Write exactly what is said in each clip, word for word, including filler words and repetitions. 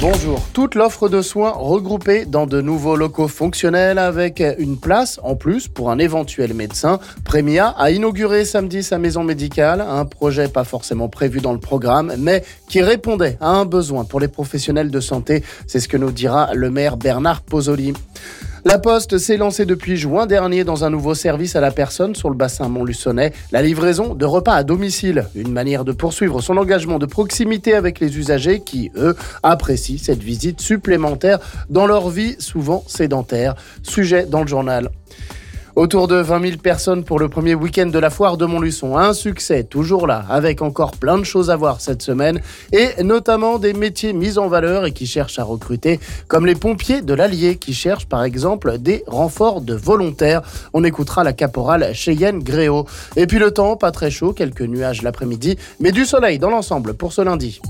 Bonjour. Toute l'offre de soins regroupée dans de nouveaux locaux fonctionnels avec une place en plus pour un éventuel médecin. Premia a inauguré samedi sa maison médicale, un projet pas forcément prévu dans le programme, mais qui répondait à un besoin pour les professionnels de santé. C'est ce que nous dira le maire Bernard Pozzoli. La Poste s'est lancée depuis juin dernier dans un nouveau service à la personne sur le bassin montluçonnais, la livraison de repas à domicile. Une manière de poursuivre son engagement de proximité avec les usagers qui, eux, apprécient cette visite supplémentaire dans leur vie souvent sédentaire. Sujet dans le journal. Autour de vingt mille personnes pour le premier week-end de la foire de Montluçon. Un succès toujours là, avec encore plein de choses à voir cette semaine, et notamment des métiers mis en valeur et qui cherchent à recruter, comme les pompiers de l'Allier, qui cherchent par exemple des renforts de volontaires. On écoutera la caporale Cheyenne Gréau. Et puis le temps, pas très chaud, quelques nuages l'après-midi, mais du soleil dans l'ensemble pour ce lundi.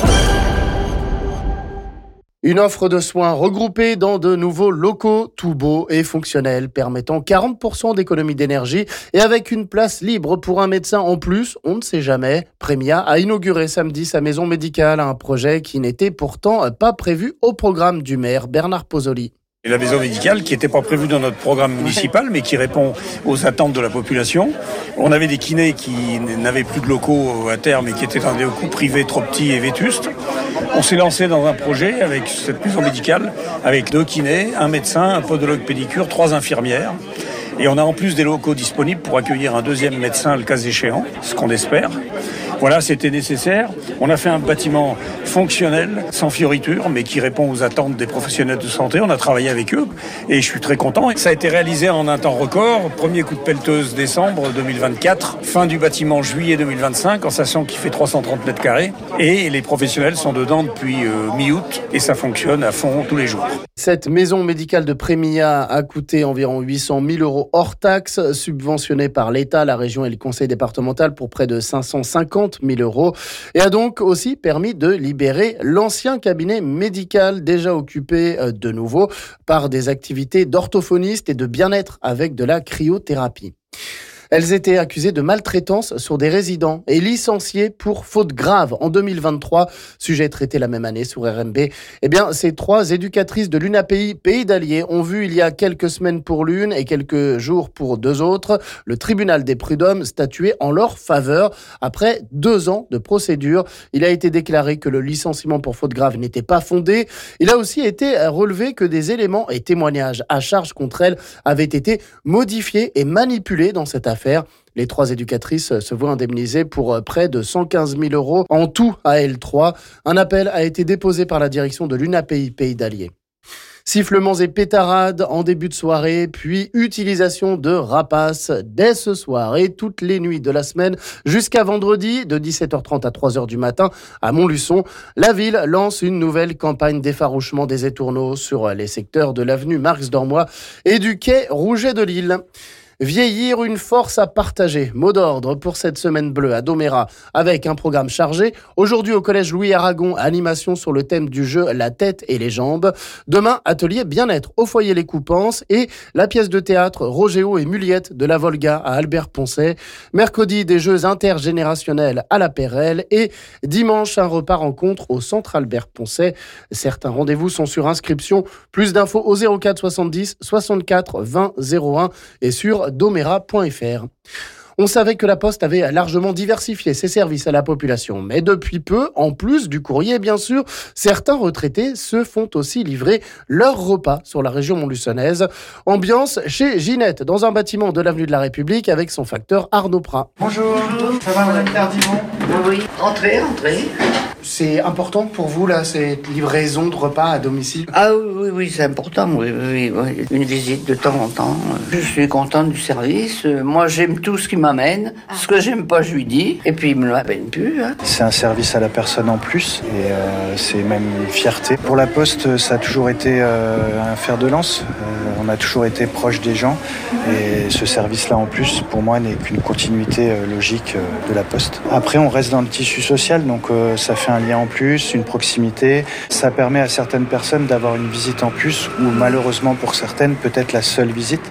Une offre de soins regroupée dans de nouveaux locaux, tout beaux et fonctionnels, permettant quarante pour cent d'économie d'énergie et avec une place libre pour un médecin en plus, on ne sait jamais. Premia a inauguré samedi sa maison médicale, un projet qui n'était pourtant pas prévu au programme du maire Bernard Pozzoli. Et la maison médicale qui n'était pas prévue dans notre programme municipal mais qui répond aux attentes de la population. On avait des kinés qui n'avaient plus de locaux à terme et qui étaient dans des locaux privés trop petits et vétustes. On s'est lancé dans un projet avec cette maison médicale avec deux kinés, un médecin, un podologue pédicure, trois infirmières. Et on a en plus des locaux disponibles pour accueillir un deuxième médecin le cas échéant, ce qu'on espère. Voilà, c'était nécessaire. On a fait un bâtiment fonctionnel, sans fioriture, mais qui répond aux attentes des professionnels de santé. On a travaillé avec eux et je suis très content. Ça a été réalisé en un temps record. Premier coup de pelleteuse décembre deux mille vingt-quatre, fin du bâtiment juillet deux mille vingt-cinq, en sachant qu'il fait trois cent trente mètres carrés. Et les professionnels sont dedans depuis euh, mi-août et ça fonctionne à fond tous les jours. Cette maison médicale de Premia a coûté environ huit cent mille euros hors taxes, subventionnée par l'État, la région et le conseil départemental pour près de cinq cent cinquante mille euros, et a donc aussi permis de libérer l'ancien cabinet médical déjà occupé de nouveau par des activités d'orthophonistes et de bien-être avec de la cryothérapie. Elles étaient accusées de maltraitance sur des résidents et licenciées pour faute grave en deux mille vingt-trois, sujet traité la même année sur R M B. Eh bien, ces trois éducatrices de l'U N A P I Pays d'Allier ont vu il y a quelques semaines pour l'une et quelques jours pour deux autres le tribunal des prud'hommes statuer en leur faveur après deux ans de procédure. Il a été déclaré que le licenciement pour faute grave n'était pas fondé. Il a aussi été relevé que des éléments et témoignages à charge contre elles avaient été modifiés et manipulés dans cette affaire. Les trois éducatrices se voient indemnisées pour près de cent quinze mille euros en tout à L trois. Un appel a été déposé par la direction de l'U N A P I Pays d'Allier. Sifflements et pétarades en début de soirée, puis utilisation de rapaces dès ce soir et toutes les nuits de la semaine jusqu'à vendredi de dix-sept heures trente à trois heures du matin à Montluçon. La ville lance une nouvelle campagne d'effarouchement des étourneaux sur les secteurs de l'avenue Marx-Dormois et du quai Rouget de Lille. Vieillir, une force à partager. Mot d'ordre pour cette semaine bleue à Domérat avec un programme chargé. Aujourd'hui au collège Louis Aragon, animation sur le thème du jeu La tête et les jambes. Demain, atelier bien-être au foyer Les Coupances et la pièce de théâtre Rogéo et Muliette de la Volga à Albert-Poncet. Mercredi, des jeux intergénérationnels à la Pérelle et dimanche, un repas rencontre au centre Albert-Poncet. Certains rendez-vous sont sur inscription. Plus d'infos au zéro quatre soixante-dix soixante-quatre vingt zéro un et sur domérat point f r. On savait que la Poste avait largement diversifié ses services à la population. Mais depuis peu, en plus du courrier, bien sûr, certains retraités se font aussi livrer leurs repas sur la région montluçonnaise. Ambiance chez Ginette, dans un bâtiment de l'avenue de la République, avec son facteur Arnaud Prat. Bonjour, ça va Madame Cardivon ? Oui, entrez, entrez. C'est important pour vous, là, cette livraison de repas à domicile ? Ah oui, oui, oui, c'est important, oui, oui, oui. Une visite de temps en temps. Je suis contente du service. Moi, j'aime tout ce qui m'amène. Ce que j'aime pas, je lui dis. Et puis, il me l'amène plus. Hein. C'est un service à la personne en plus. Et euh, c'est même une fierté. Pour la Poste, ça a toujours été euh, un fer de lance. Euh, on a toujours été proche des gens. Et ce service-là, en plus, pour moi, n'est qu'une continuité euh, logique euh, de la Poste. Après, on reste dans le tissu social. Donc, euh, ça fait un lien en plus, une proximité. Ça permet à certaines personnes d'avoir une visite en plus ou malheureusement pour certaines, peut-être la seule visite.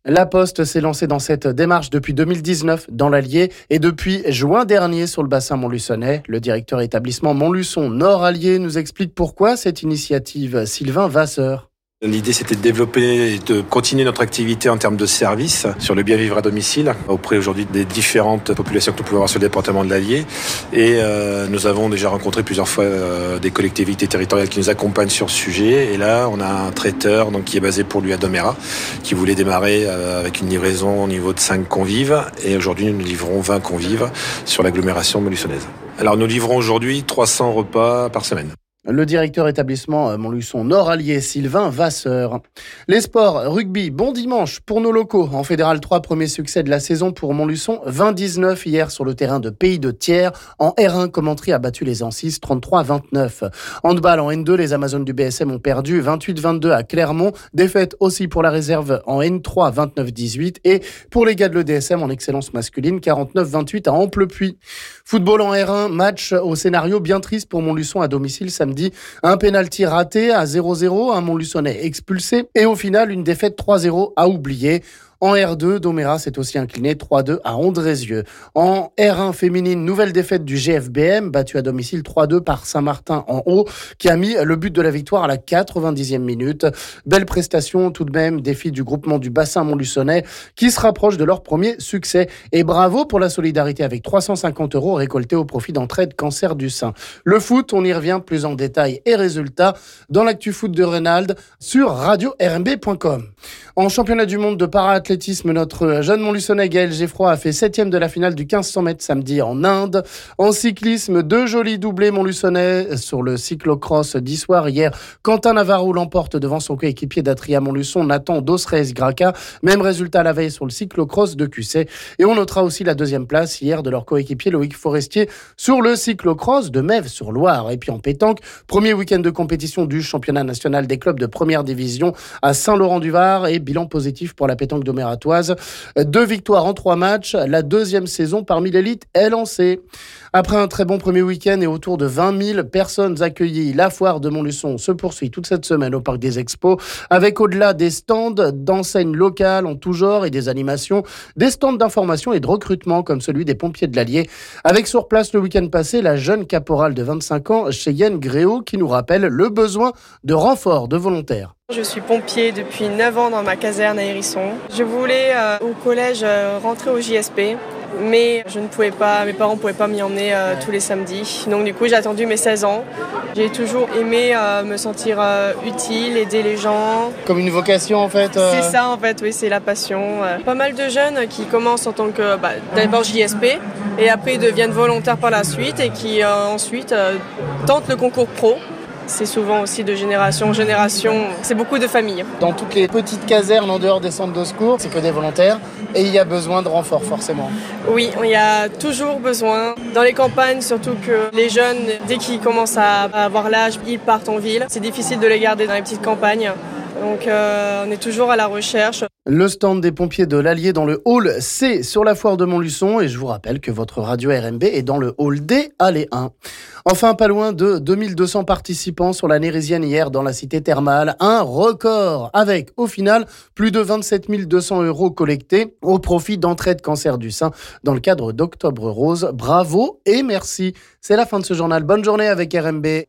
La Poste s'est lancée dans cette démarche depuis deux mille dix-neuf dans l'Allier et depuis juin dernier sur le bassin montluçonnais. Le directeur établissement Montluçon Nord-Allier nous explique pourquoi cette initiative. Sylvain Vasseur. L'idée, c'était de développer et de continuer notre activité en termes de services sur le bien vivre à domicile auprès aujourd'hui des différentes populations que nous pouvons avoir sur le département de l'Allier. Et euh, nous avons déjà rencontré plusieurs fois euh, des collectivités territoriales qui nous accompagnent sur ce sujet. Et là, on a un traiteur donc, qui est basé pour lui à Domérat, qui voulait démarrer euh, avec une livraison au niveau de cinq convives. Et aujourd'hui, nous livrons vingt convives sur l'agglomération montluçonnaise. Alors, nous livrons aujourd'hui trois cents repas par semaine. Le directeur établissement Montluçon Nord-Allier, Sylvain Vasseur. Les sports, rugby, bon dimanche pour nos locaux. En Fédéral trois, premier succès de la saison pour Montluçon, vingt dix-neuf hier sur le terrain de Pays de Thiers. En R un, Commentry a battu les Ancis, trente-trois à vingt-neuf. Handball en N deux, les Amazones du B S M ont perdu vingt-huit vingt-deux à Clermont. Défaite aussi pour la réserve en N trois, vingt-neuf dix-huit. Et pour les gars de l'E D S M en excellence masculine, quarante-neuf vingt-huit à Amplepuis. Football en R un, match au scénario bien triste pour Montluçon à domicile samedi. Un pénalty raté à zéro zéro, un Montluçonnais expulsé et au final une défaite trois zéro à oublier. En R deux, Domérat s'est aussi incliné trois deux à Andrézieux. En R un féminine, nouvelle défaite du G F B M, battu à domicile trois deux par Saint-Martin en haut, qui a mis le but de la victoire à la quatre-vingt-dixième minute. Belle prestation tout de même, défi du groupement du bassin montluçonnais, qui se rapproche de leur premier succès. Et bravo pour la solidarité avec trois cent cinquante euros récoltés au profit d'Entraide Cancer du Sein. Le foot, on y revient plus en détail et résultats dans l'actu foot de Reynald sur radio r m b point com. En championnat du monde de para-athlétisme, notre jeune Montluçonnais Gaël Geffroy a fait septième de la finale du quinze cents mètres samedi en Inde. En cyclisme, deux jolis doublés montluçonnais sur le cyclocross d'Issoire. Hier, Quentin Navarro l'emporte devant son coéquipier d'Atria Montluçon, Nathan Dosrez-Graca. Même résultat la veille sur le cyclocross de Q C. Et on notera aussi la deuxième place hier de leur coéquipier Loïc Forestier sur le cyclocross de Mèves-sur-Loire. Et puis en pétanque, premier week-end de compétition du championnat national des clubs de première division à Saint-Laurent-du-Var et bilan positif pour la pétanque domératoise. Deux victoires en trois matchs, la deuxième saison parmi l'élite est lancée. Après un très bon premier week-end et autour de vingt mille personnes accueillies, la foire de Montluçon se poursuit toute cette semaine au Parc des Expos, avec au-delà des stands d'enseignes locales en tout genre et des animations, des stands d'information et de recrutement comme celui des pompiers de l'Allier. Avec sur place le week-end passé, la jeune caporale de vingt-cinq ans, Cheyenne Gréau, qui nous rappelle le besoin de renfort de volontaires. Je suis pompier depuis neuf ans dans ma caserne à Hérisson. Je voulais euh, au collège euh, rentrer au J S P, mais je ne pouvais pas, mes parents ne pouvaient pas m'y emmener euh, tous les samedis. Donc du coup j'ai attendu mes seize ans. J'ai toujours aimé euh, me sentir euh, utile, aider les gens. Comme une vocation en fait euh... C'est ça en fait, oui, c'est la passion. Euh, pas mal de jeunes qui commencent en tant que bah, d'abord J S P et après deviennent volontaires par la suite et qui euh, ensuite euh, tentent le concours pro. C'est souvent aussi de génération en génération, c'est beaucoup de familles. Dans toutes les petites casernes en dehors des centres de secours, c'est que des volontaires et il y a besoin de renfort forcément. Oui, il y a toujours besoin. Dans les campagnes, surtout que les jeunes, dès qu'ils commencent à avoir l'âge, ils partent en ville. C'est difficile de les garder dans les petites campagnes. Donc euh, on est toujours à la recherche. Le stand des pompiers de l'Allier dans le hall C sur la foire de Montluçon. Et je vous rappelle que votre radio R M B est dans le hall D, allée un. Enfin, pas loin de deux mille deux cents participants sur la Nérisienne hier dans la cité thermale. Un record avec, au final, plus de vingt-sept mille deux cents euros collectés au profit d'Entraide Cancer du Sein dans le cadre d'Octobre Rose. Bravo et merci. C'est la fin de ce journal. Bonne journée avec R M B.